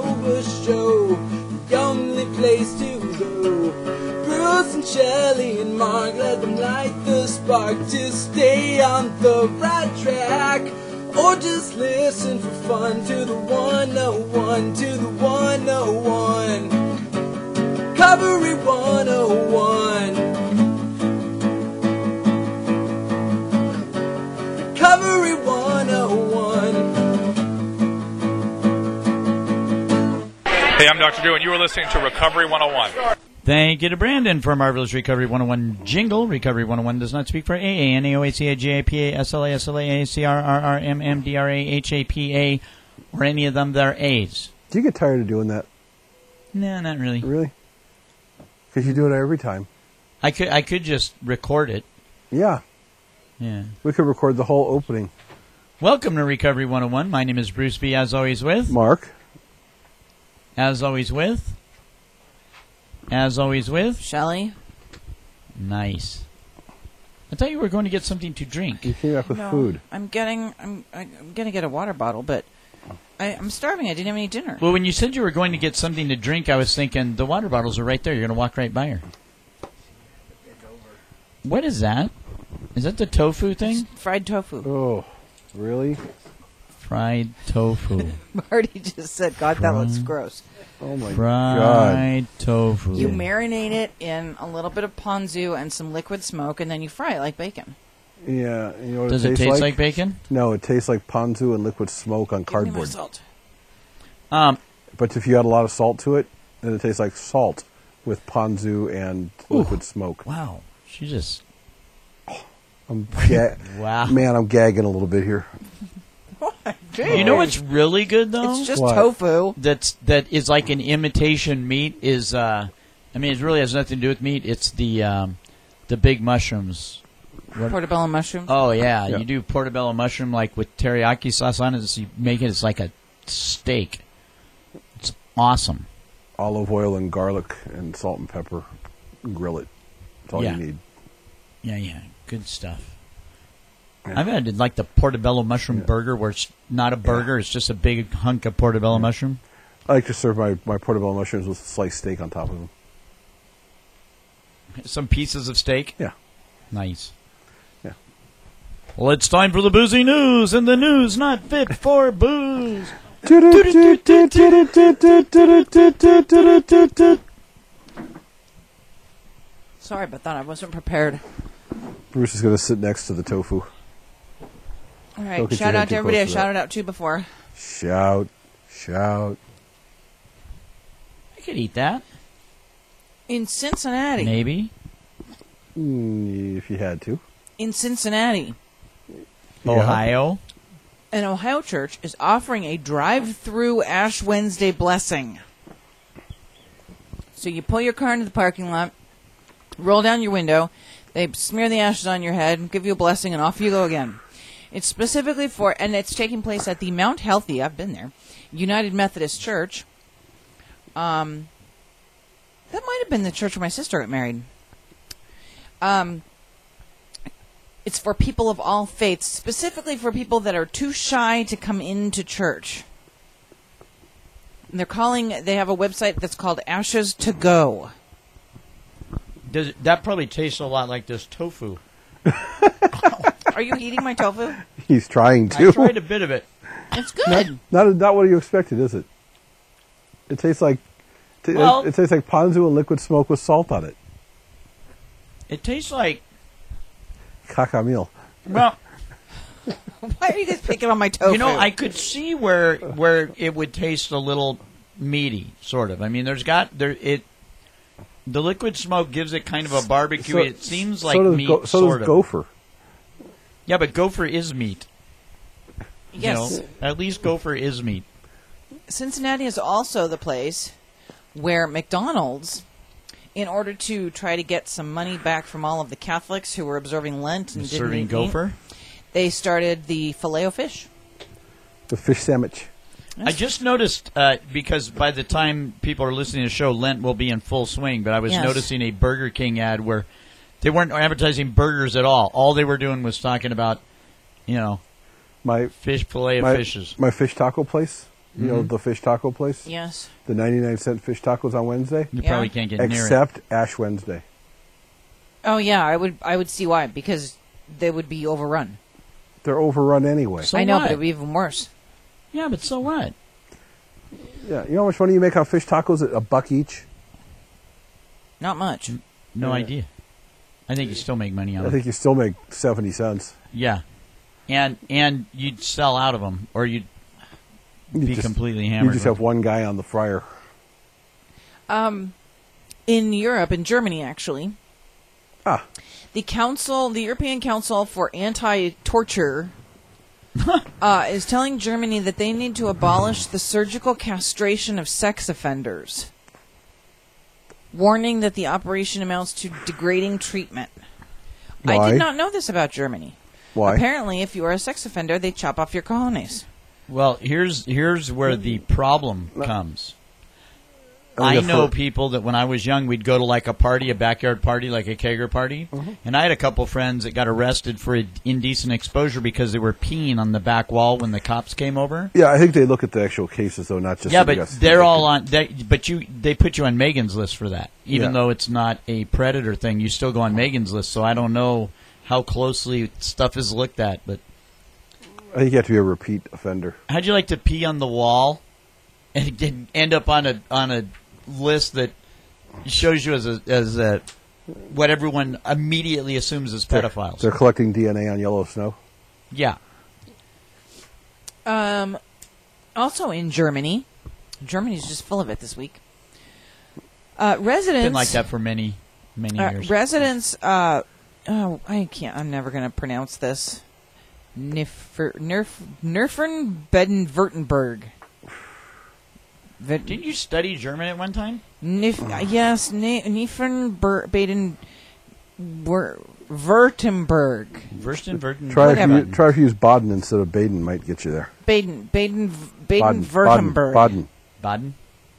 Nova show, the only place to go. Bruce and Shelley and Mark, let them light the spark to stay on the right track. Or just listen for fun to the 101, to the 101. Recovery 101. Recovery 101. Hey, I'm Dr. Drew, and you are listening to Recovery 101. Thank you to Brandon for Marvelous Recovery 101 jingle. Recovery 101 does not speak for AA, NAOACA, GAPA, SLA, SLAA, CRRR, MMDRA, HAPA, or any of them that are A's. Do you get tired of doing that? No, not really. Really? Because you do it every time. I could just record it. Yeah. Yeah. We could record the whole opening. Welcome to Recovery 101. My name is Bruce B. As always with... Mark. As always with... As always with... Shelley. Nice. I thought you were going to get something to drink. You came back with food. I'm gonna get a water bottle, but I'm starving. I didn't have any dinner. Well, when you said you were going to get something to drink, I was thinking the water bottles are right there. You're going to walk right by her. What is that? Is that the tofu thing? Fried tofu. Oh, really? Fried tofu. Marty just said, God, that looks gross. Oh, my God. Fried tofu. You marinate it in a little bit of ponzu and some liquid smoke, and then you fry it like bacon. Yeah. You know what Does it it tastes taste like bacon? No, it tastes like ponzu and liquid smoke on Give me my cardboard. salt. But if you add a lot of salt to it, then it tastes like salt with ponzu and liquid smoke. Wow. She just... Wow. Man, I'm gagging a little bit here. You know what's really good, though? It's just What? tofu. That is like an imitation meat is... I mean, it really has nothing to do with meat. It's the big mushrooms. Portobello mushroom. Oh, yeah. Yeah. You do portobello mushroom like with teriyaki sauce on it. So you make it, it's like a steak. It's awesome. Olive oil and garlic and salt and pepper. Grill it. That's all Yeah. you need. Yeah. Good stuff. Yeah. I've had like the portobello mushroom burger where it's not a burger. It's just a big hunk of portobello mushroom. I like to serve my portobello mushrooms with sliced steak on top of them. Some pieces of steak. Yeah. Nice. Yeah. Well, it's time for the boozy news, and the news not fit for booze. Sorry about that. I wasn't prepared. Bruce is going to sit next to the tofu. All Don't right. get Shout your out head to too everybody I close to that. shouted out to before. Shout. Shout. I could eat that. In Cincinnati. Maybe. If you had to. In Cincinnati. Ohio. An Ohio church is offering a drive-through Ash Wednesday blessing. So you pull your car into the parking lot, roll down your window, they smear the ashes on your head, give you a blessing, and off you go again. It's specifically for, and it's taking place at the Mount Healthy, I've been there, United Methodist Church. That might have been the church where my sister got married. It's for people of all faiths, specifically for people that are too shy to come into church. And they have a website that's called Ashes to Go. That probably tastes a lot like this tofu. Are you eating my tofu? He's trying to. I tried a bit of it. It's good. Not what you expected, is it? It tastes like it tastes like ponzu and liquid smoke with salt on it. It tastes like... Cacamil. Well... Why are you guys picking on my tofu? You know, I could see where it would taste a little meaty, sort of. I mean, the liquid smoke gives it kind of a barbecue. It seems like meat, so does gopher. Yeah, but gopher is meat. Yes. You know, at least gopher is meat. Cincinnati is also the place where McDonald's, in order to try to get some money back from all of the Catholics who were observing Lent and didn't serving eat gopher, meat, they started the Filet-O-Fish. The fish sandwich. I just noticed, because by the time people are listening to the show, Lent will be in full swing, but I was noticing a Burger King ad where they weren't advertising burgers at all. All they were doing was talking about, my fish, filet of fishes. My fish taco place, You know the fish taco place? Yes. The 99-cent fish tacos on Wednesday? You Yeah. probably can't get near it. Except Ash Wednesday. Oh yeah, I would see why, because they would be overrun. They're overrun anyway. So I know, what? but it would be even worse. Yeah, but so what? Yeah, you know how much money you make on fish tacos at $1 each? Not much. No Yeah. idea. I think you still make money on I it. think you still make 70 cents. Yeah, and you'd sell out of them, or you'd You be just, completely you hammered. just have one guy on the fryer. In Europe, in Germany, actually, Ah, the European Council for Anti-Torture, is telling Germany that they need to abolish the surgical castration of sex offenders, warning that the operation amounts to degrading treatment. I Why? did not know this about Germany. why? Apparently, if you are a sex offender, they chop off your cojones. Well, here's where the problem comes. I I guess know for- people that when I was young, we'd go to like a party, a backyard party, like a kegger party, and I had a couple friends that got arrested for indecent exposure because they were peeing on the back wall when the cops came over. Yeah, I think they look at the actual cases, though, not just... Yeah, the but guys. they're all on. They put you on Megan's list for that, even Yeah. though it's not a predator thing. You still go on Megan's list, so I don't know how closely stuff is looked at. But I think you have to be a repeat offender. how'd you like to pee on the wall and end up on a list that shows you as a what everyone immediately assumes is pedophiles? They're collecting DNA on yellow snow. Yeah. Also in Germany, Germany's just full of it this week. Residents Been like that for many years. Residents, I'm never going to pronounce this. Nürnberg-Württemberg. Didn't you study German at one time? Yes, Nürnberg-Württemberg. Württemberg. Try Whatever. if you use Baden instead of Baden, might get you there. Baden-Württemberg. Baden. Baden.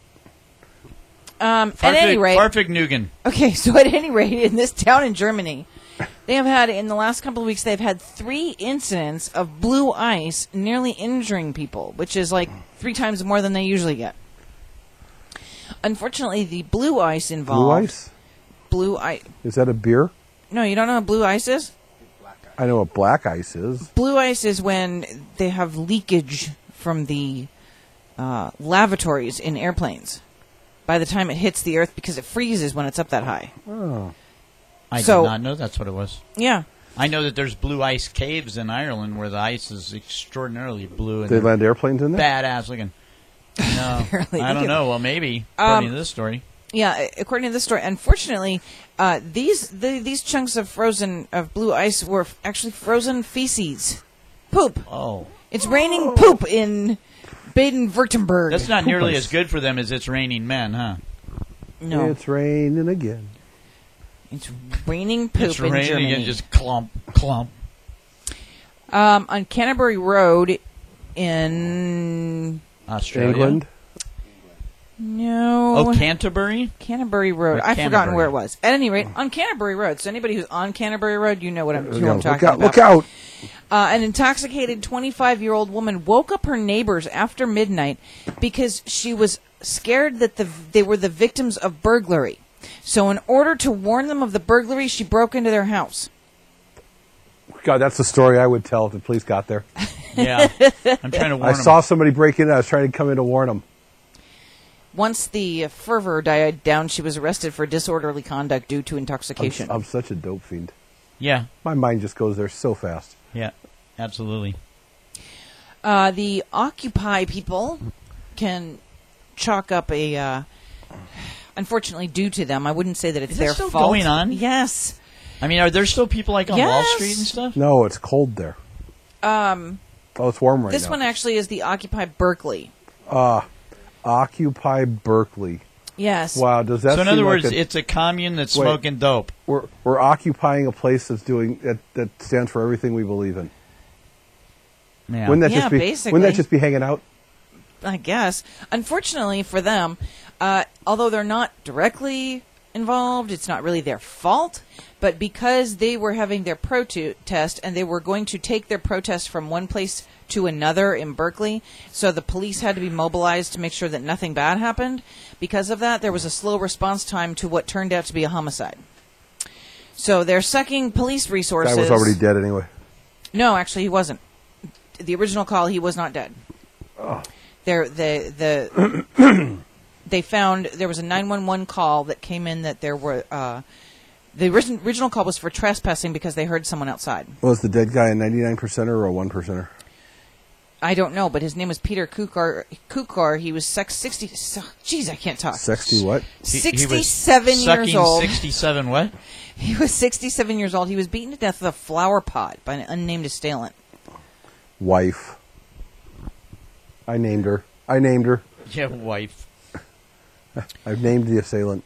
At any rate, Farfignugan. okay, so at any rate, in this town in Germany, they have had, in the last couple of weeks, they've had 3 incidents of blue ice nearly injuring people, which is like 3 times more than they usually get. Unfortunately, the blue ice involved... Blue ice? Blue ice... Is that a beer? No, you don't know what blue ice is? I know what black ice is. Blue ice is when they have leakage from the lavatories in airplanes by the time it hits the earth because it freezes when it's up that high. Oh. I So- did not know that's what it was. Yeah. I know that there's blue ice caves in Ireland where the ice is extraordinarily blue and They land airplanes in there? badass looking. No, Apparently I they don't do. know. Well, maybe according to this story. Yeah, according to this story, unfortunately, these chunks of blue ice were actually frozen feces, poop. Oh, It's raining poop in Baden-Württemberg. that's not nearly ice. as good for them as it's raining men, huh? No, It's raining again. it's raining poop It's in raining Germany. again, just clump. On Canterbury Road in Australia. England? no, Oh, Canterbury. Canterbury Road. Or I've forgotten Canterbury. where it was. At any rate, on Canterbury Road. So anybody who's on Canterbury Road, you know what I'm, who I'm Look talking out, about. look out! An intoxicated 25-year-old woman woke up her neighbors after midnight because she was scared that they were the victims of burglary. So in order to warn them of the burglary, she broke into their house. God, that's the story I would tell if the police got there. Yeah, I'm trying to warn I them. saw somebody break in, I was trying to come in to warn them. Once the fervor died down, she was arrested for disorderly conduct due to intoxication. I'm such a dope fiend. Yeah, My mind just goes there so fast. yeah, absolutely. The Occupy people can chalk up a... unfortunately, due to them, I wouldn't say that it's Is their that still fault. going on? Yes. I mean, are there still people like on Wall Yes. Street and stuff? No, it's cold there. Oh, it's warm right This now. one actually is the Occupy Berkeley. Occupy Berkeley. Yes. Wow, does that So in seem other like words, a- it's a commune that's Wait. smoking dope. we're occupying a place that's doing that stands for everything we believe in. Yeah. Wouldn't that Yeah, just be basically. wouldn't that just be hanging out? I guess. Unfortunately for them, although they're not directly involved. It's not really their fault. But because they were having their protest and they were going to take their protest from one place to another in Berkeley, so the police had to be mobilized to make sure that nothing bad happened. Because of that, there was a slow response time to what turned out to be a homicide. So they're sucking police resources. Guy was already dead anyway. No, actually, he wasn't. The original call, he was not dead. Oh. They found there was a 911 call that came in that there were the original call was for trespassing because they heard someone outside. Was the dead guy a 99%er or a 1%er? I don't know, but his name was Peter Kukar. He was 60. Jeez, I can't talk. 60 what? 67 years old. 67 what? He was 67 years old. He was beaten to death with a flower pot by an unnamed assailant. Wife. I named her. Yeah, wife. I've named the assailant.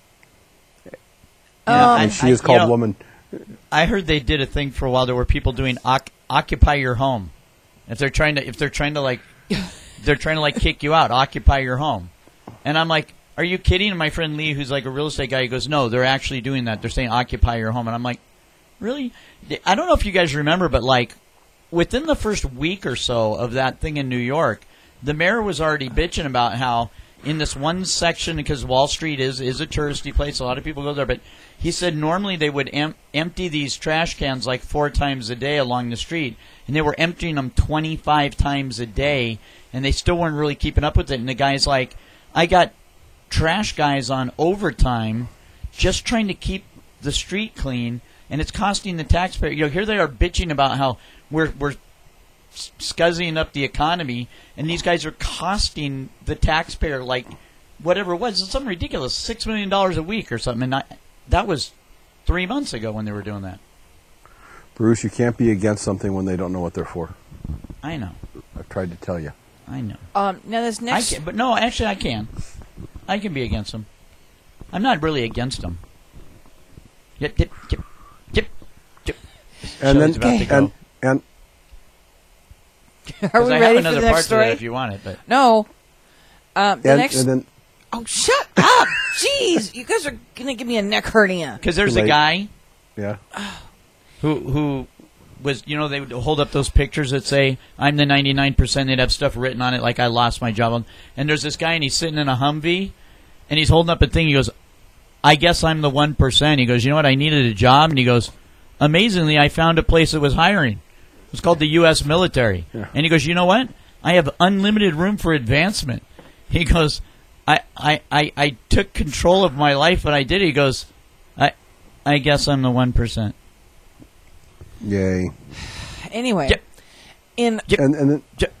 And she is called woman. I heard they did a thing for a while. There were people doing occupy your home. If they're trying to like kick you out, occupy your home. And I'm like, are you kidding? And my friend Lee, who's like a real estate guy, he goes, no, they're actually doing that. They're saying occupy your home. And I'm like, really? I don't know if you guys remember, but like within the first week or so of that thing in New York, the mayor was already bitching about how in this one section, because Wall Street is a touristy place, a lot of people go there, but he said normally they would empty these trash cans like 4 times a day along the street, and they were emptying them 25 times a day, and they still weren't really keeping up with it. And the guy's like, I got trash guys on overtime just trying to keep the street clean, and it's costing the taxpayer. Here they are bitching about how we're scuzzying up the economy, and these guys are costing the taxpayer like whatever it was. It's something ridiculous, $6 million a week or something. And that was 3 months ago when they were doing that. Bruce, you can't be against something when they don't know what they're for. I know. I've tried to tell you. I know. Now this next, but no, actually, I can. I can be against them. I'm not really against them. Yep. And then, about to go. and are we I ready have for another the part next to that story? if you want it, but No. and then Oh, shut up! Jeez, you guys are gonna give me a neck hernia. because there's Too a late. guy yeah, who was, they would hold up those pictures that say, I'm the 99%. They'd have stuff written on it like I lost my job. And there's this guy, and he's sitting in a Humvee, and he's holding up a thing. He goes, I guess I'm the 1%. He goes, you know what? I needed a job. And he goes, amazingly, I found a place that was hiring. It was called the U.S. military. Yeah. And he goes, you know what? I have unlimited room for advancement. He goes, I took control of my life when I did it. He goes, I guess I'm the 1%. yay. Anyway, Yep. in And then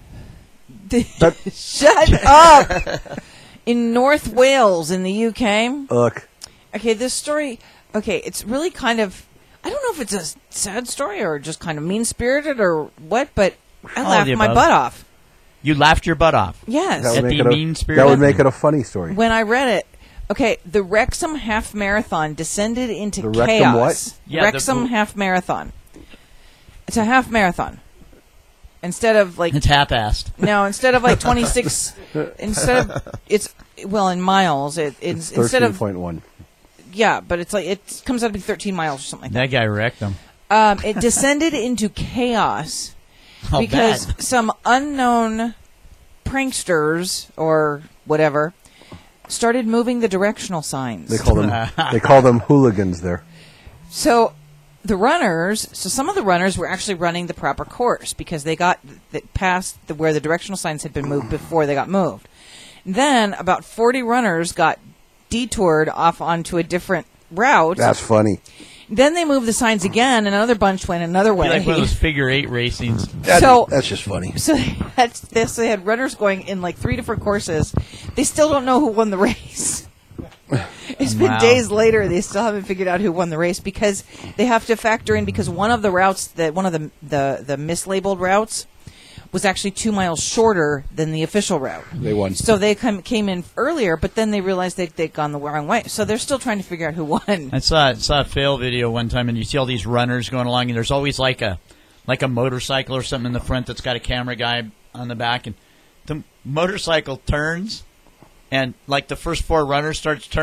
shut up. In North Wales, in the UK. look, Okay, this story. Okay, it's really kind of. I don't know if it's a sad story or just kind of mean-spirited or what, but I All of laughed the my above. butt off. You laughed your butt off. Yes. that would At make the it a mean-spirited that would make thing. it a funny story. When I read it, okay, the Wrexham Half Marathon descended into The Wrexham chaos. what? Yeah, Wrexham Half Marathon. It's a half marathon. Instead of like It's half-assed. no, instead of like 26, instead of it's well in miles. It's instead of 13.1. yeah, but it's like it comes out to be 13 miles or something like That guy wrecked them. that. It descended into chaos. Oh, Because bad. some unknown pranksters or whatever started moving the directional signs. They call them hooligans there. So some of the runners were actually running the proper course because they got past where the directional signs had been moved before they got moved. Then about 40 runners got detoured off onto a different route. That's funny. Then they moved the signs again, and another bunch went another Be way. like one of those figure 8 racings. That's just funny. So they had runners going in like 3 different courses. They still don't know who won the race. It's been Wow. days later. They still haven't figured out who won the race because they have to factor in because one of the routes one of the mislabeled routes was actually 2 miles shorter than the official route. They won. So they came in earlier, but then they realized they'd gone the wrong way. So they're still trying to figure out who won. I saw a fail video one time, and you see all these runners going along, and there's always like a motorcycle or something in the front that's got a camera guy on the back, and the motorcycle turns, and like the first 4 runners starts turning,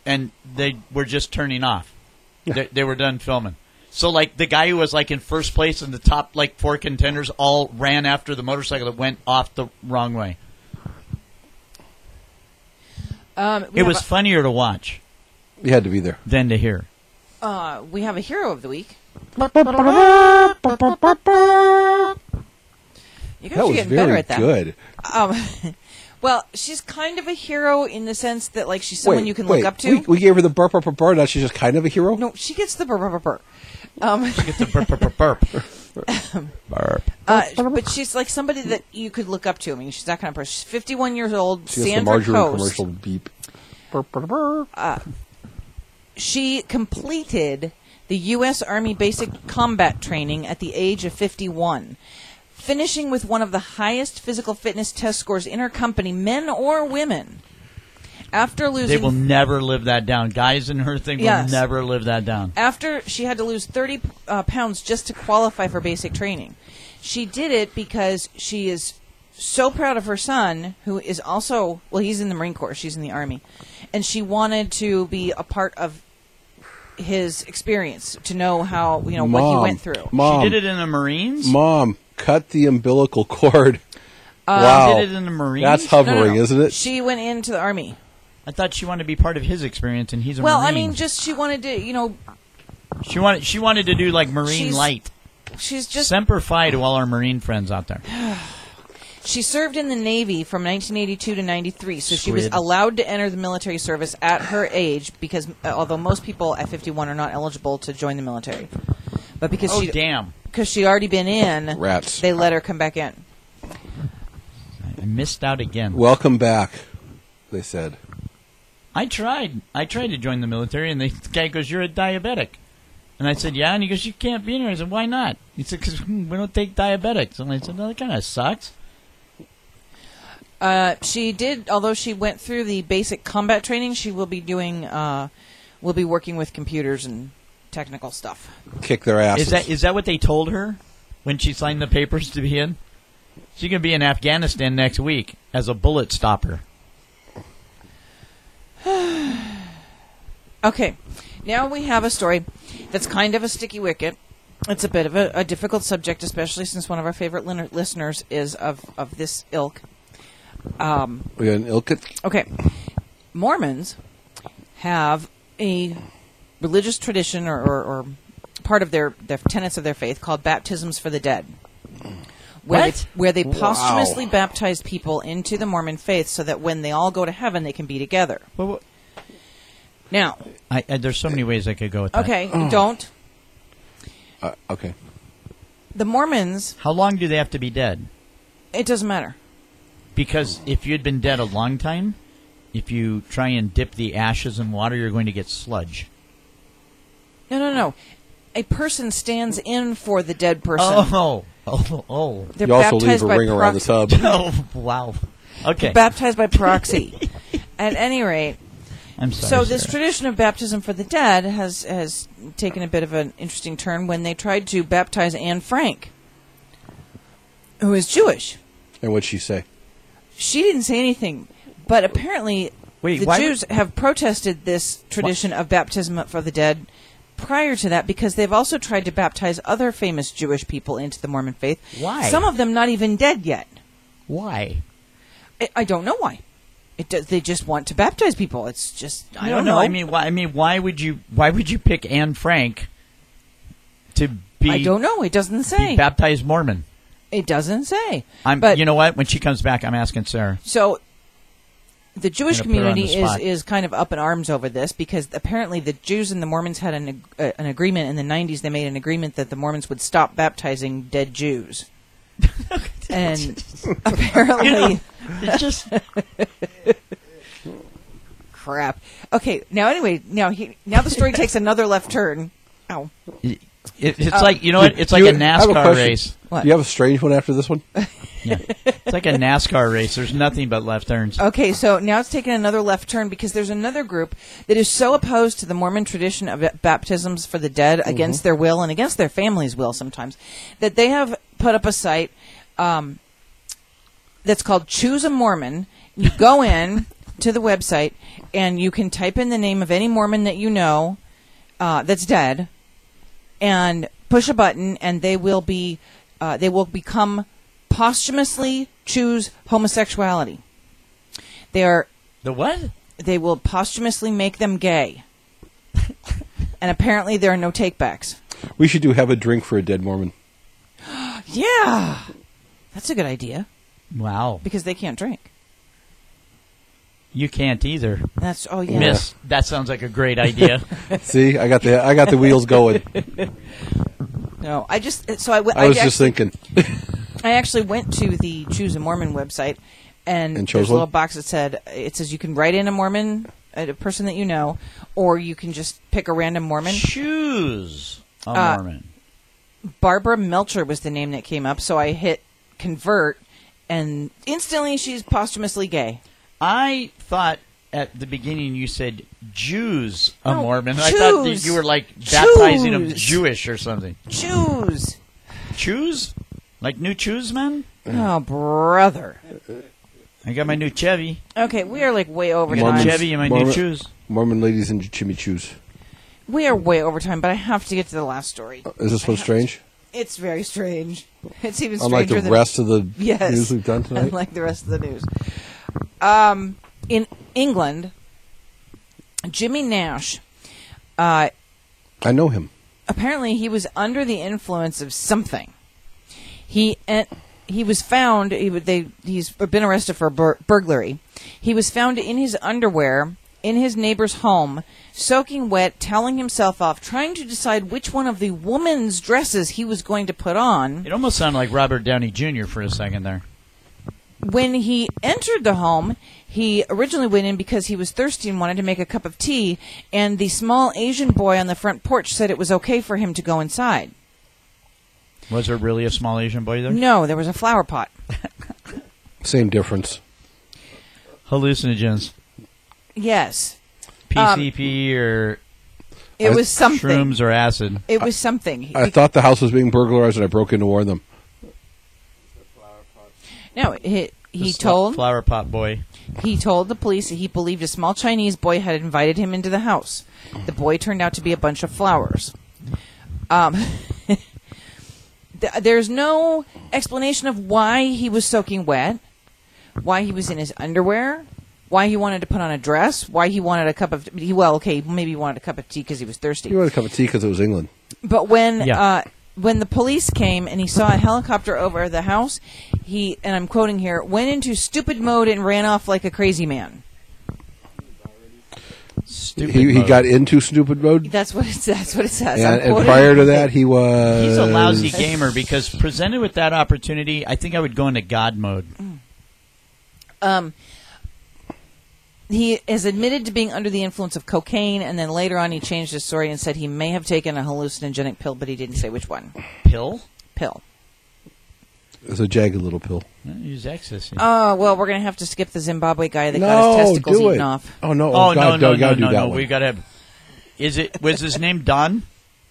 and they were just turning off. Yeah. They were done filming. So, like, the guy who was, like, in first place and the top, like, 4 contenders all ran after the motorcycle that went off the wrong way. It was funnier to watch You had to be there. than to hear. We have a hero of the week. You guys That are was getting better very at that. good. Well, she's kind of a hero in the sense that, like, she's someone you can look up to. We gave her the burp, burp, burp, burp. Now she's just kind of a hero? No, she gets the burr. It's a burp, burp, burp, burp. Burp. But she's like somebody that you could look up to. I mean, she's that kind of person. She's 51 years old. She gets the Sandra margarine Coast. commercial beep. Burp, burp, burp. She completed the U.S. Army basic combat training at the age of 51, finishing with one of the highest physical fitness test scores in her company, men or women. After losing, They will never live that down. Guys in her thing will Yes. never live that down. After she had to lose 30 pounds just to qualify for basic training. She did it because she is so proud of her son, who is also, well, he's in the Marine Corps, she's in the Army, and she wanted to be a part of his experience, to know how, what he went through. Mom, She did it in the Marines? Mom, cut the umbilical cord. Wow. She did it in the Marines? That's hovering, No. isn't it? She went into the Army. I thought she wanted to be part of his experience, and he's a Well, Marine. I mean, just she wanted to, She wanted to do, like, Marine She's Light. she's just Semper Fi to all our Marine friends out there. She served in the Navy from 1982 to 93, so she was Squid. allowed to enter the military service at her age, because although most people at 51 are not eligible to join the military, but because Oh, damn. she already been in, Rats. they let her come back in. I missed out again. Welcome back, they said. I tried to join the military, and the guy goes, "You're a diabetic." And I said, "Yeah." And he goes, "You can't be in here." I said, "Why not?" He said, "Because we don't take diabetics." And I said, "No, that kind of sucks." She did, although she went through the basic combat training, she will be doing, will be working with computers and technical stuff. Kick their asses. Is that what they told her when she signed the papers to be in? She's going to be in Afghanistan next week as a bullet stopper. Okay, now we have a story that's kind of a sticky wicket. It's a bit of a difficult subject, especially since one of our favorite listeners is of this ilk. We got an ilkit. Okay, Mormons have a religious tradition or part of their tenets of their faith called baptisms for the dead. Where they posthumously baptize people into the Mormon faith so that when they all go to heaven, they can be together. Now, there's so many ways I could go with that. okay, don't. Okay. The Mormons, How long do they have to be dead? it doesn't matter. Because if you had been dead a long time, if you try and dip the ashes in water, you're going to get sludge. No. A person stands in for the dead person. Oh. They're You also leave baptized a by ring around the proxy. tub. Oh, wow. Okay. Baptized by proxy. At any rate, I'm sorry. so this Sarah. tradition of baptism for the dead has taken a bit of an interesting turn when they tried to baptize Anne Frank, who is Jewish. And what'd she say? She didn't say anything, but apparently Wait, the why Jews have protested this tradition of baptism for the dead prior to that because they've also tried to baptize other famous Jewish people into the Mormon faith. Why? Some of them not even dead yet. Why? I don't know why. They just want to baptize people. It's just I don't know. I mean, why would you pick Anne Frank to be? I don't know. It doesn't say. Be baptized Mormon. It doesn't say. But you know what? When she comes back, I'm asking Sarah. So the Jewish I'm gonna put her on community the spot. is kind of up in arms over this because apparently the Jews and the Mormons had an agreement in the 90s. They made an agreement that the Mormons would stop baptizing dead Jews. And apparently... It's just crap. Okay, now the story takes another left turn. Ow. it's like, you know what? It's like a I have NASCAR question. race. What? Do you have a strange one after this one? Yeah. It's like a NASCAR race. There's nothing but left turns. Okay, so now it's taken another left turn because there's another group that is so opposed to the Mormon tradition of baptisms for the dead against their will and against their family's will sometimes that they have put up a site that's called Choose a Mormon. You go in to the website, and you can type in the name of any Mormon that you know that's dead, and push a button, and they will become posthumously choose homosexuality. The what? They will posthumously make them gay. And apparently there are no takebacks. We should have a drink for a dead Mormon. Yeah. That's a good idea. Wow. Because they can't drink. You can't either. Oh yeah. Miss, that sounds like a great idea. See, I got the wheels going. No, I was just thinking. I actually went to the Choose a Mormon website, and chose there's a little one? box that says you can write in a Mormon, a person that you know, or you can just pick a random Mormon. Choose a Mormon. Barbara Melcher was the name that came up, so I hit convert, and instantly she's posthumously gay. I thought at the beginning you said Jews a No, Mormon. I thought that you were like baptizing them Jewish or something. Choose. Choose? Like new choose, man? Oh, brother. I got my new Chevy. Okay, we are like way over I got time. a Chevy and my new choose. Mormon ladies and Jimmy Choos. We are way over time, but I have to get to the last story. Is this one strange? It's very strange. It's even stranger Unlike the than rest of the news we've done tonight? Unlike the rest of the news. In England, Jimmy Nash, I know him. apparently he was under the influence of something. He was found. He's been arrested for burglary. He was found in his underwear in his neighbor's home, soaking wet, toweling himself off, trying to decide which one of the woman's dresses he was going to put on. It almost sounded like Robert Downey Jr. for a second there. When he entered the home, he originally went in because he was thirsty and wanted to make a cup of tea, and the small Asian boy on the front porch said it was okay for him to go inside. Was there really a small Asian boy there? No, there was a flower pot. Same difference. Hallucinogens. Yes. PCP or It was something. shrooms or acid. It was something. I thought the house was being burglarized and I broke in to warn them. No, he The told flower pot boy. he told the police that he believed a small Chinese boy had invited him into the house. The boy turned out to be a bunch of flowers. There's no explanation of why he was soaking wet, why he was in his underwear, why he wanted to put on a dress, why he wanted a cup of maybe he wanted a cup of tea because he was thirsty. He wanted a cup of tea because it was England. But when the police came and he saw a helicopter over the house, he, and I'm quoting here, went into stupid mode and ran off like a crazy man. He got into stupid mode? That's what it says. And prior to that, he was... He's a lousy gamer because presented with that opportunity, I think I would go into God mode. He is admitted to being under the influence of cocaine, and then later on he changed his story and said he may have taken a hallucinogenic pill, but he didn't say which one. Pill? Pill. It's a jagged little pill. Use ecstasy. Oh, well, we're going to have to skip the Zimbabwe guy that got his testicles eaten off. Oh, no. Oh, God, no. do that one. We got to have... Was his name Don?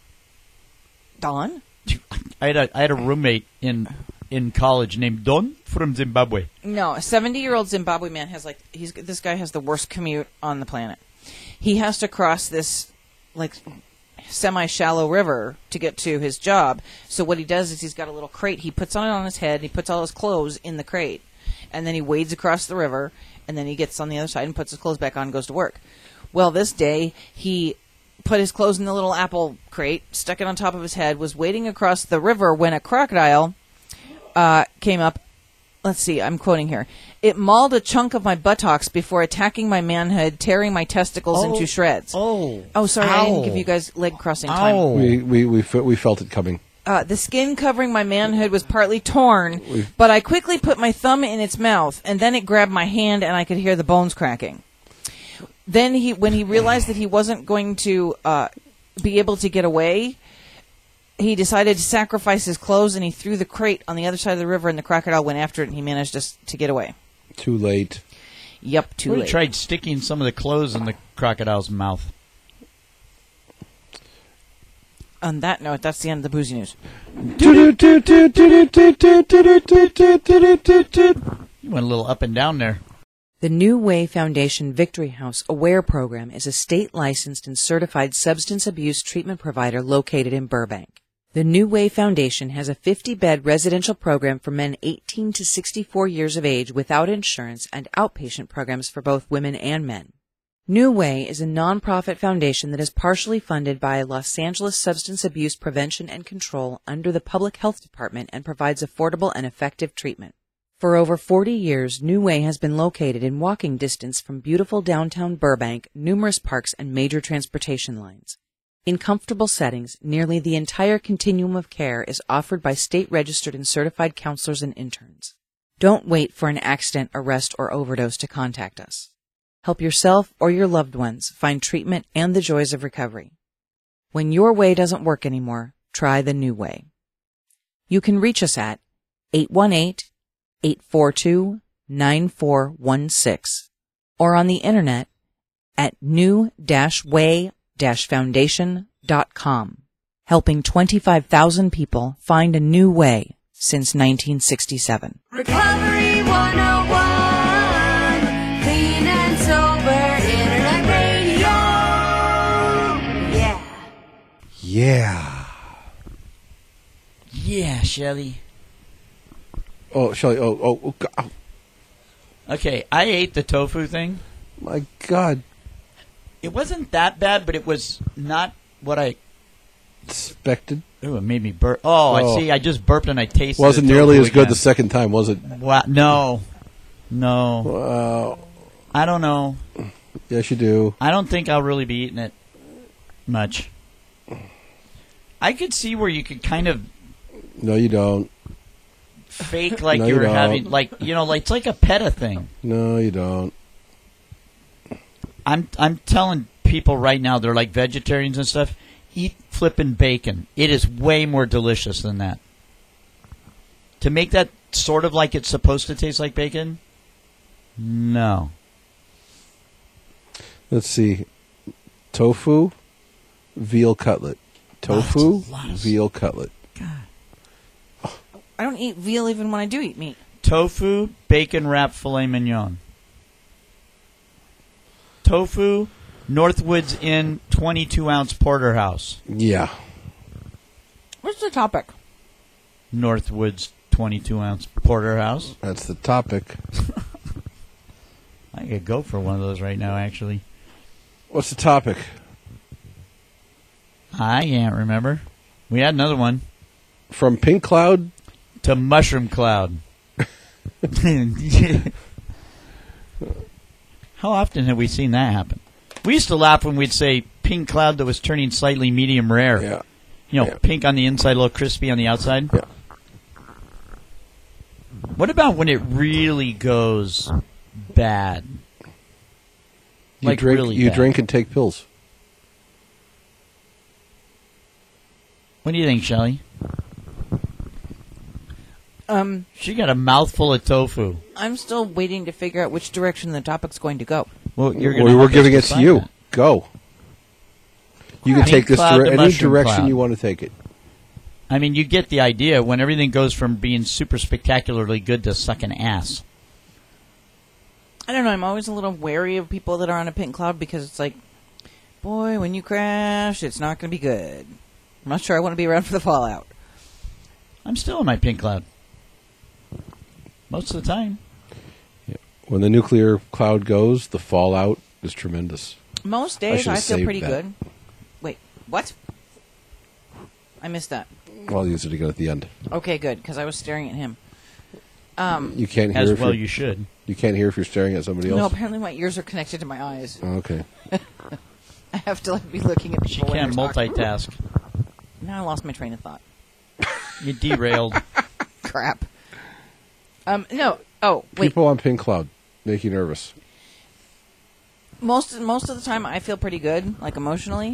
Don? I had a roommate in college named Don from Zimbabwe. No, a 70-year-old Zimbabwe man has this guy has the worst commute on the planet. He has to cross this semi-shallow river to get to his job. So what he does is he's got a little crate. He puts on his head. He puts all his clothes in the crate, and then he wades across the river. And then he gets on the other side and puts his clothes back on and goes to work. Well, this day he put his clothes in the little apple crate, stuck it on top of his head, was wading across the river when a crocodile came up. Let's see, I'm quoting here. It mauled a chunk of my buttocks before attacking my manhood, tearing my testicles into shreds. Oh, sorry, I didn't give you guys leg crossing time. We felt it coming. The skin covering my manhood was partly torn, but I quickly put my thumb in its mouth, and then it grabbed my hand, and I could hear the bones cracking. Then when he realized that he wasn't going to be able to get away, he decided to sacrifice his clothes, and he threw the crate on the other side of the river, and the crocodile went after it, and he managed to get away. Too late. Yep, too late. We tried sticking some of the clothes in the crocodile's mouth. On that note, that's the end of the boozy news. You went a little up and down there. The New Way Foundation Victory House Aware program is a state-licensed and certified substance abuse treatment provider located in Burbank. The New Way Foundation has a 50-bed residential program for men 18 to 64 years of age without insurance and outpatient programs for both women and men. New Way is a nonprofit foundation that is partially funded by Los Angeles Substance Abuse Prevention and Control under the Public Health Department and provides affordable and effective treatment. For over 40 years, New Way has been located in walking distance from beautiful downtown Burbank, numerous parks, and major transportation lines. In comfortable settings, nearly the entire continuum of care is offered by state-registered and certified counselors and interns. Don't wait for an accident, arrest, or overdose to contact us. Help yourself or your loved ones find treatment and the joys of recovery. When your way doesn't work anymore, try the New Way. You can reach us at 818-842-9416 or on the internet at new-way-foundation.com, helping 25,000 people find a new way since 1967. Recovery 101, clean and sober internet radio. Yeah. Yeah. Yeah, Shelly. Oh, Shelly. Oh, God. Okay, I ate the tofu thing. My God. It wasn't that bad, but it was not what I Expected. Ooh, it made me burp. Oh, I see. I just burped and I tasted. Wasn't the nearly tofu as good again. the second time, was it? Wow. No. I don't know. Yes, you do. I don't think I'll really be eating it much. I could see where you could kind of No, you don't. fake like No, you you were don't. having, like, like it's like a PETA thing. No, you don't. I'm telling people right now, they're like vegetarians and stuff. Eat flippin' bacon. It is way more delicious than that. To make that sort of like it's supposed to taste like bacon? No. Let's see. Tofu, veal cutlet. Tofu, that's a lot of- veal cutlet. I don't eat veal even when I do eat meat. Tofu, bacon wrapped filet mignon. Tofu, Northwoods Inn 22-ounce porterhouse. Yeah. What's the topic? Northwoods 22-ounce porterhouse. That's the topic. I could go for one of those right now, actually. What's the topic? I can't remember. We had another one. From Pink Cloud To Mushroom Cloud. How often have we seen that happen? We used to laugh when we'd say pink cloud that was turning slightly medium rare. Yeah. Yeah. Pink on the inside, a little crispy on the outside. Yeah. What about when it really goes bad? You drink, really you bad. drink and take pills. What do you think, Shelley? She got a mouthful of tofu. I'm still waiting to figure out which direction the topic's going to go. Well, you're gonna We're have giving it to decide you. that. Go. You can Pink take this cloud to any mushroom direction cloud. you want to take it. I mean, you get the idea when everything goes from being super spectacularly good to sucking ass. I don't know. I'm always a little wary of people that are on a pink cloud because it's like, boy, when you crash, it's not going to be good. I'm not sure I want to be around for the fallout. I'm still in my pink cloud. Most of the time. When the nuclear cloud goes, the fallout is tremendous. Most days should've I feel saved pretty that. good. Wait, what? I missed that. I'll use it again at the end. Okay, good, because I was staring at him. You can't hear As if well, you're, you should. you can't hear if you're staring at somebody No, else. apparently my ears are connected to my eyes. Oh, okay. I have to be looking at She people. when can't they're talking. multitask. Now I lost my train of thought. You derailed. Crap. No. Oh, wait. People on pink cloud make you nervous. Most of the time I feel pretty good, like emotionally.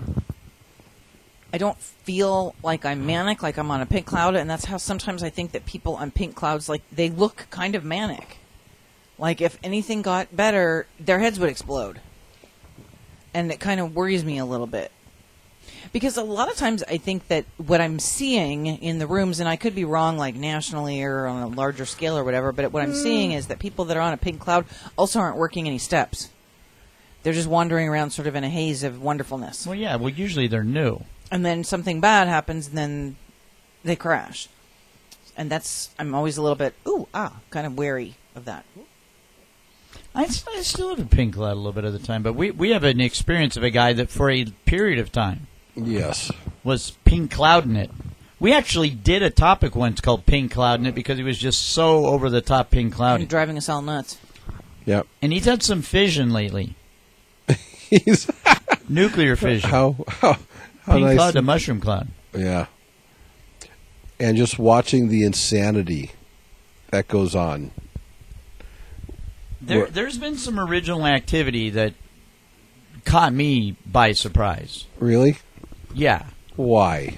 I don't feel like I'm manic, like I'm on a pink cloud, and that's how sometimes I think that people on pink clouds, like, they look kind of manic. Like, if anything got better, their heads would explode. And it kind of worries me a little bit. Because a lot of times I think that what I'm seeing in the rooms, and I could be wrong, like nationally or on a larger scale or whatever, but what I'm seeing is that people that are on a pink cloud also aren't working any steps. They're just wandering around sort of in a haze of wonderfulness. Well, yeah. Well, usually they're new. And then something bad happens, and then they crash. And I'm always a little bit, kind of wary of that. I still have a pink cloud a little bit of the time, but we have an experience of a guy that for a period of time Yes. was pink clouding it. We actually did a topic once called pink clouding it because he was just so over the top pink clouding. Driving us all nuts. Yep. And he's had some fission lately. He's Nuclear fission. how Pink nice. cloud to mushroom cloud. Yeah. And just watching the insanity that goes on. There's been some original activity that caught me by surprise. Really? Yeah. Why?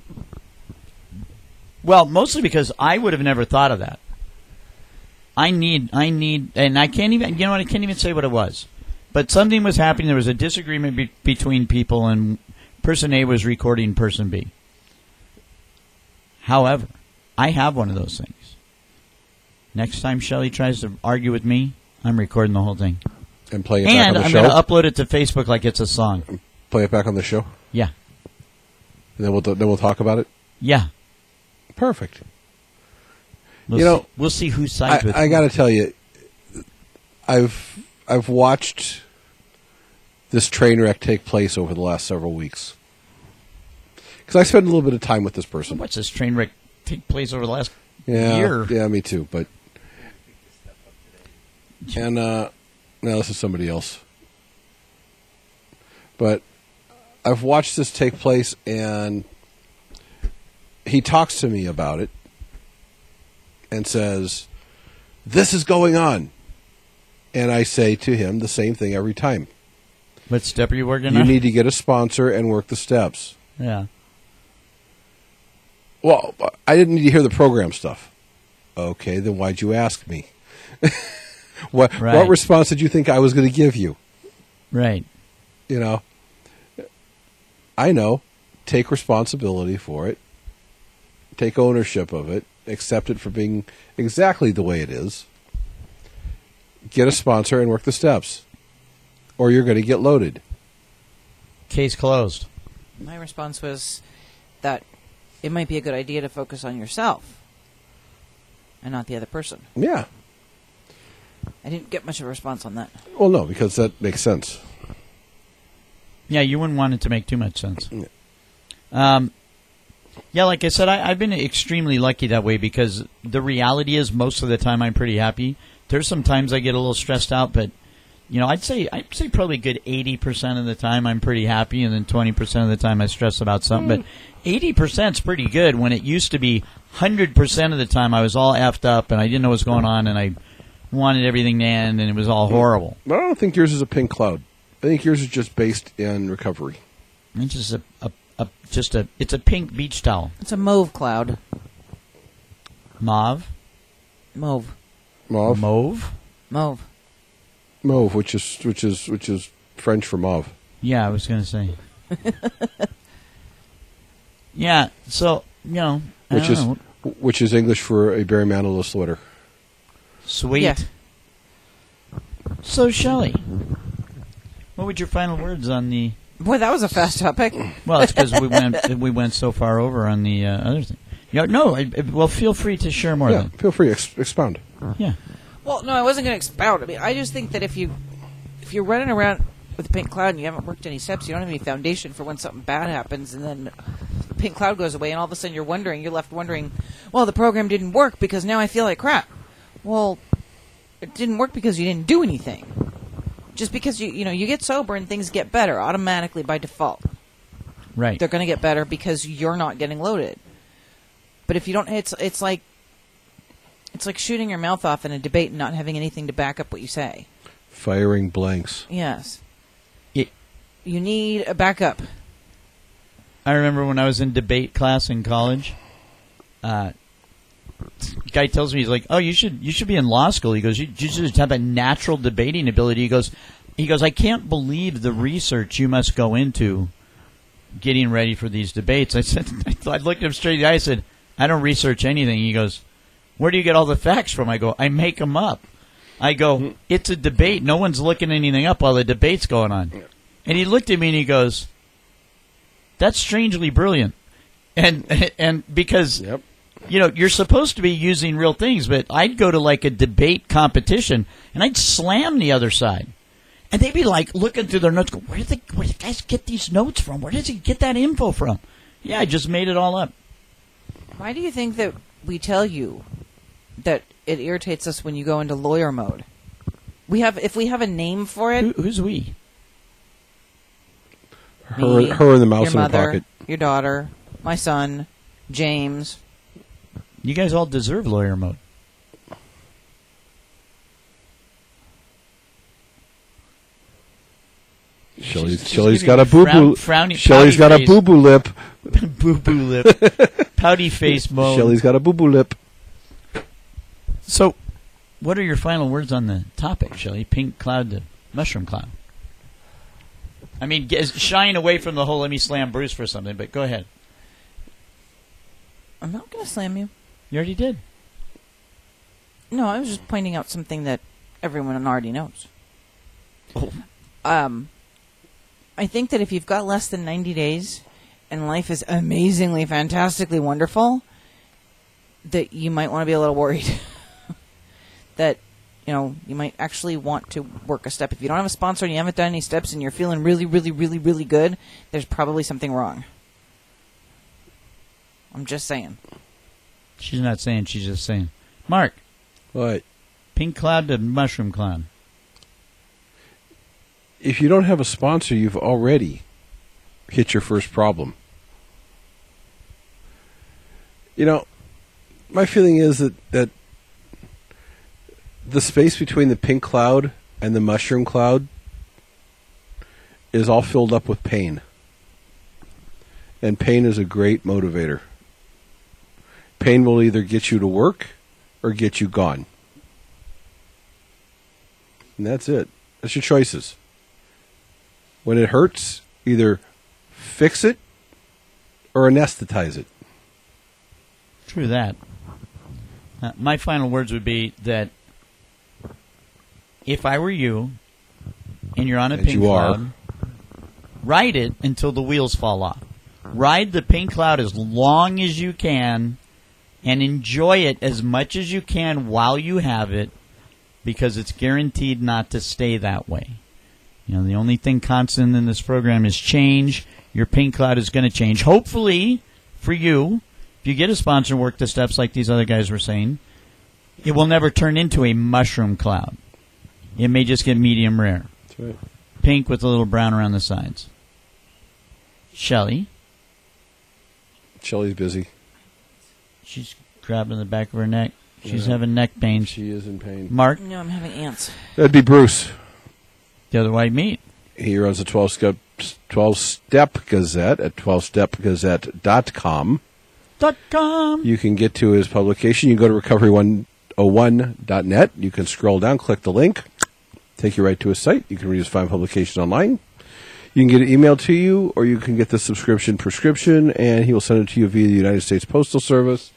Well, mostly because I would have never thought of that. I need, and I can't even, you know what, I can't even say what it was. But something was happening. There was a disagreement between people, and person A was recording person B. However, I have one of those things. Next time Shelley tries to argue with me, I'm recording the whole thing. And playing it back And on the I'm show? going to upload it to Facebook like it's a song. Play it back on the show? Yeah. And then we'll talk about it? Yeah. Perfect. We'll see who sides with I got to tell you, I've watched this train wreck take place over the last several weeks. Because I spent a little bit of time with this person. What's this train wreck take place over the last Yeah, year? yeah, me too. But now this is somebody else. But I've watched this take place, and he talks to me about it and says, "This is going on," and I say to him the same thing every time. What step are you working You on? need to get a sponsor and work the steps. Yeah. Well, I didn't need to hear the program stuff. Okay, then why'd you ask me? What response did you think I was going to give you? Right. You know, I know. Take responsibility for it. Take ownership of it. Accept it for being exactly the way it is. Get a sponsor and work the steps, or you're going to get loaded. Case closed. My response was that it might be a good idea to focus on yourself and not the other person. Yeah. I didn't get much of a response on that. Well, no, because that makes sense. Yeah, you wouldn't want it to make too much sense. Yeah, like I said, I've been extremely lucky that way because the reality is most of the time I'm pretty happy. There's some times I get a little stressed out, but you know, I'd say probably a good 80% of the time I'm pretty happy, and then 20% of the time I stress about something. But 80% is pretty good when it used to be 100% of the time I was all effed up and I didn't know what was going on and I wanted everything to end and it was all horrible. But I don't think yours is a pink cloud. I think yours is just based in recovery. It's just it's a pink beach towel. It's a mauve cloud. Mauve? Mauve. Mauve? Mauve? Mauve. Mauve, which is French for mauve. Yeah, I was going to say. Yeah, so, you know, which is English for a bare manilow sweater. Sweet. Yeah. So, Shelley, what would your final words on the... Boy, that was a fast topic. Well, it's because we went so far over on the other thing. Well, feel free to share more. Yeah, then. feel free to expound. Yeah. Well, no, I wasn't going to expound. I mean, I just think that if you're running around with a pink cloud and you haven't worked any steps, you don't have any foundation for when something bad happens, and then the pink cloud goes away, and all of a sudden you're left wondering, well, the program didn't work because now I feel like crap. Well, it didn't work because you didn't do anything. Just because you get sober and things get better automatically by default. Right. They're going to get better because you're not getting loaded. But if you don't, it's like shooting your mouth off in a debate and not having anything to back up what you say. Firing blanks. Yes. You need a backup. I remember when I was in debate class in college. Guy tells me, he's like, "Oh, you should be in law school." He goes, "You just have a natural debating ability." He goes, "I can't believe the research you must go into getting ready for these debates, I said, I looked him straight in the eye. I said, I don't research anything. He goes, where do you get all the facts from? I go, I make them up. I go, it's a debate. No one's looking anything up while the debate's going on. And he looked at me and he goes, that's strangely brilliant. And because, Yep. you're supposed to be using real things, but I'd go to like a debate competition and I'd slam the other side. And they'd be like looking through their notes, go, where do the guys get these notes from? Where does he get that info from? Yeah, I just made it all up. Why do you think that we tell you that it irritates us when you go into lawyer mode? If we have a name for it, Who's we? me, Her and the mouse your in her mother, pocket. your daughter, my son, James. You guys all deserve lawyer mode. Shelley's got a boo-boo. Shelley's got a face. boo-boo lip. Boo-boo lip. Pouty face mode. Shelley's got a boo-boo lip. So, what are your final words on the topic, Shelley? Pink cloud to mushroom cloud. I mean, shying away from the whole let me slam Bruce for something, but go ahead. I'm not going to slam you. You already did. No, I was just pointing out something that everyone already knows. Oh. I think that if you've got less than 90 days and life is amazingly, fantastically wonderful, that you might want to be a little worried. That, you might actually want to work a step. If you don't have a sponsor and you haven't done any steps and you're feeling really, really, really, really good, there's probably something wrong. I'm just saying. She's not saying, she's just saying. Mark, What? pink cloud to mushroom cloud. If you don't have a sponsor, you've already hit your first problem. My feeling is that the space between the pink cloud and the mushroom cloud is all filled up with pain. And pain is a great motivator. Pain will either get you to work or get you gone. And that's it. That's your choices. When it hurts, either fix it or anesthetize it. True that. My final words would be that if I were you and you're on a And pink you are. cloud, ride it until the wheels fall off. Ride the pink cloud as long as you can and enjoy it as much as you can while you have it, because it's guaranteed not to stay that way. The only thing constant in this program is change. Your pink cloud is going to change. Hopefully, for you, if you get a sponsor and work the steps like these other guys were saying, it will never turn into a mushroom cloud. It may just get medium rare. That's right. Pink with a little brown around the sides. Shelley, Shelley's busy. she's grabbing the back of her neck. She's Yeah. having neck pain. She is in pain. Mark, No, I'm having ants. That'd be Bruce. the other white meat. He runs the 12-Step Gazette at 12stepgazette.com. .com. You can get to his publication. You can go to recovery101.net. You can scroll down, click the link, take you right to his site. You can read his fine publication online. You can get it emailed to you, or you can get the subscription prescription, and he will send it to you via the United States Postal Service.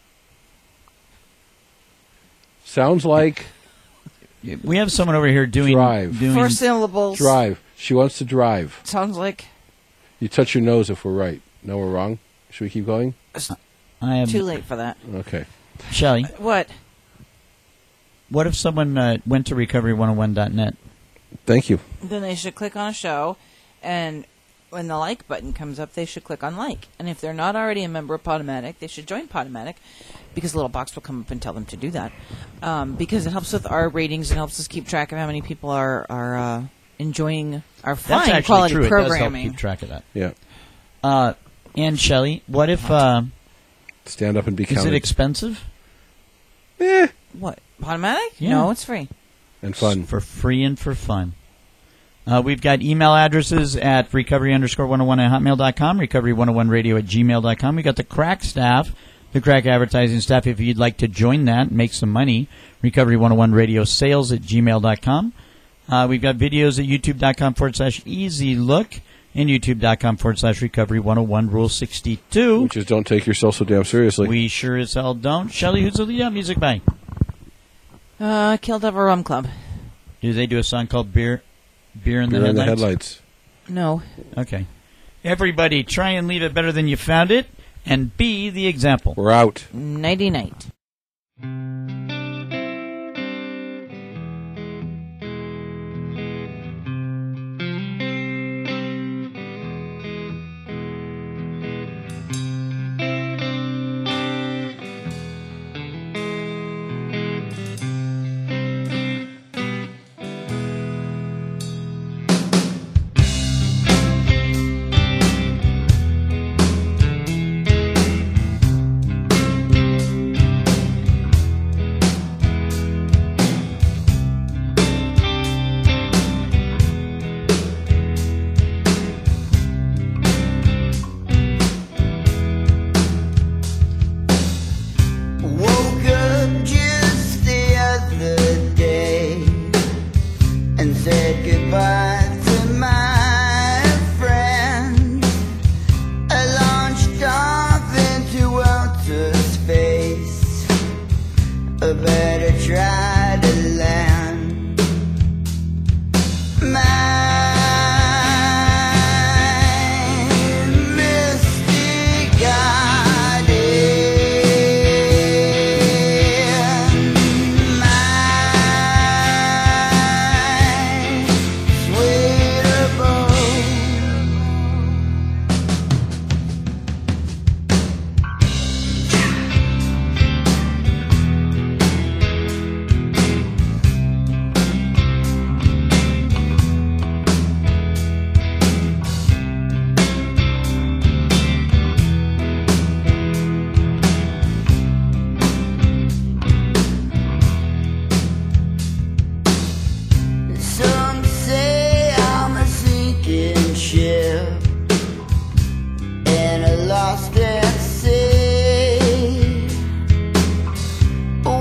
Sounds like We have someone over here doing... Drive. doing 4 syllables. drive. She wants to drive. Sounds like You touch your nose if we're right. No, we're wrong. Should we keep going? I am too late for that. Okay. Shelley, What? what if someone went to recovery101.net? Thank you. Then they should click on a show, and when the like button comes up, they should click on like. And if they're not already a member of Podomatic, they should join Podomatic, because a little box will come up and tell them to do that. Because it helps with our ratings and helps us keep track of how many people are enjoying our That's fine actually quality true. It does help programming. keep track of that. Yeah. And Shelley, what if... Stand up and be is counted. it expensive? What? Podomatic? Yeah. No, it's free. And fun. For free and for fun. We've got email addresses at recovery_101 at hotmail.com, recovery101radio at gmail.com. We've got the crack staff, the crack advertising staff. If you'd like to join that and make some money, recovery101 radio sales at gmail.com. We've got videos at youtube.com/easy look. and youtube.com/recovery101 rule 62. Which is don't take yourself so damn seriously. We sure as hell don't. Shelley, who's the lead out music by? Kill Devil Rum Club. Do they do a song called Beer in Beer in the Headlights. No. Okay. Everybody, try and leave it better than you found it, and be the example. We're out. Nighty night.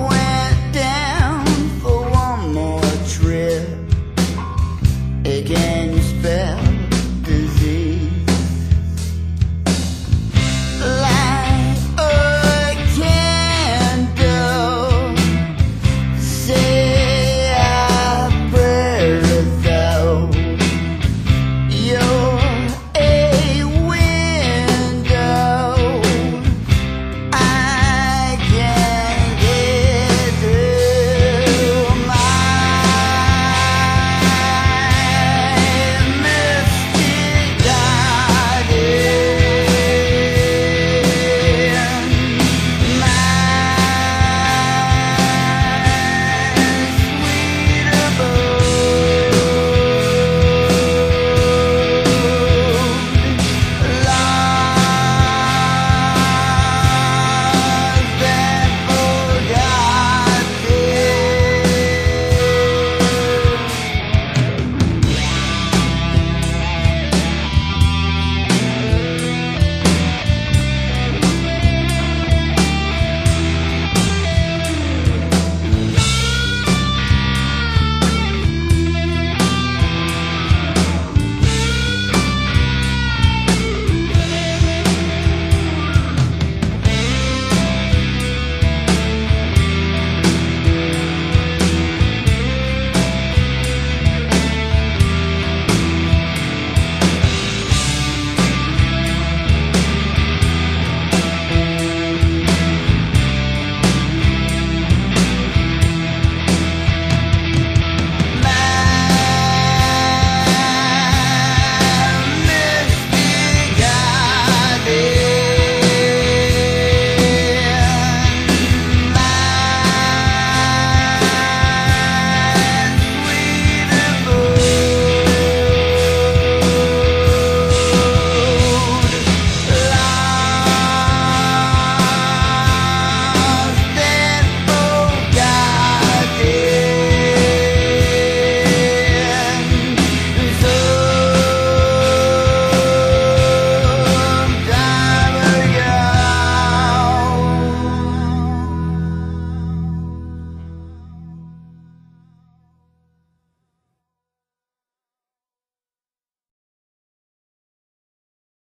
Again.